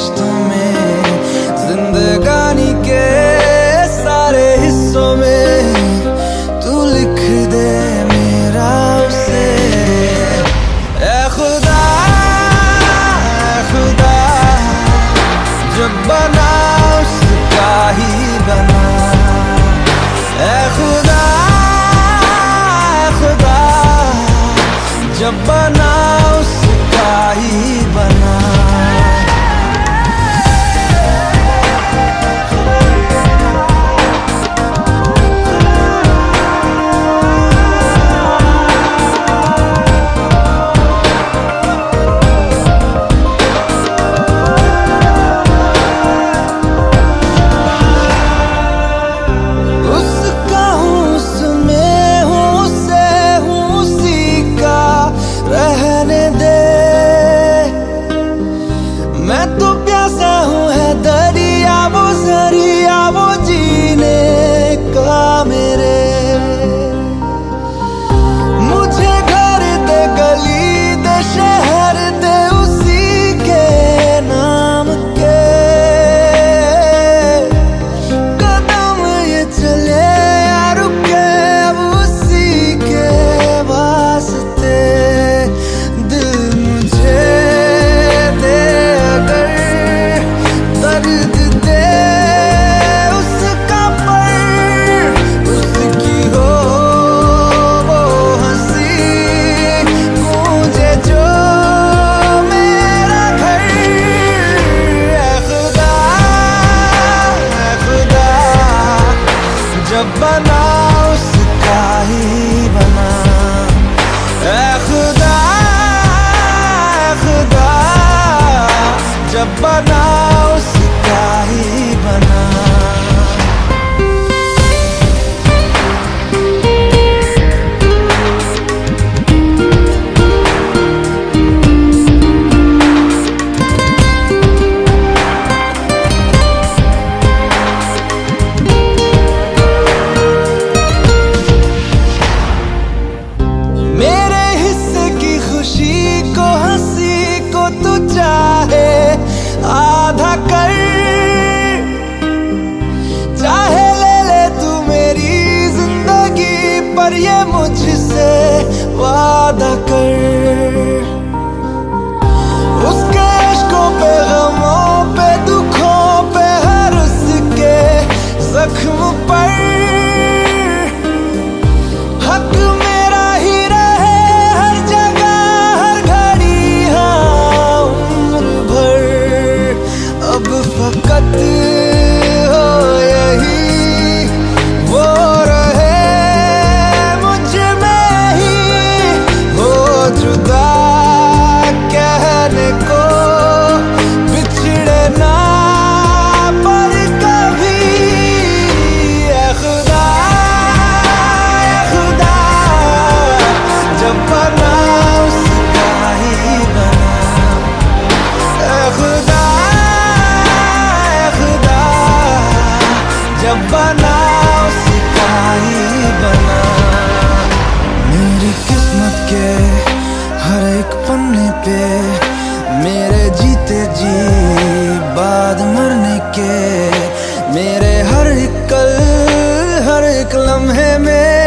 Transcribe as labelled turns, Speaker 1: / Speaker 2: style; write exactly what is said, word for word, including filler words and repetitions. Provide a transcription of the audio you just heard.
Speaker 1: रिश्तों में, जिंदगानी के सारे हिस्सों में तू लिख दे मेरा उसे। ऐ खुदा ऐ खुदा, जब बना उसका ही बना। ऐ खुदा ऐ खुदा, जब बना उसका ही बना। मैं तो प्यासा हूँ है दरिया, वो जरिया वो जीने का मेरे। मुझे घर दे, गली दे, शहर दे उसी के नाम के। कदम ये चले या रुके अब उसी के वास्ते। दिल मुझे दर्द दे उसका, पर उसकी हो वो हंसी गूंजे जो मेरा घर। ऐ खुदा ऐ खुदा, जब बना उसका ही बना। ऐ खुदा ऐ खुदा, जब बना उसका ही बना। मेरे हिस्से की खुशी को, हंसी को तू चाहे आधा कर, चाहे ले ले तू मेरी जिंदगी, पर ये मुझसे वादा कर। उसके इश्कों पे, गमों पे, दुखों पे, हर उसके जख्म पर हक मेरा ही रहे हर जगह हर घड़ी, हाँ उम्र भर। अब फकत हो यही वो रहे मुझ में ही, हो जुदा कहने को बिछड़े ना पर कभी। ऐ खुदा ऐ खुदा, जब बना उसका ही बना। ऐ खुदा ऐ खुदा, जब बना उसका ही बना। मेरी किस्मत के हर एक पन्ने पे, मेरे जीते जी बाद मरने के, मेरे हर एक कल हर एक लम्हे में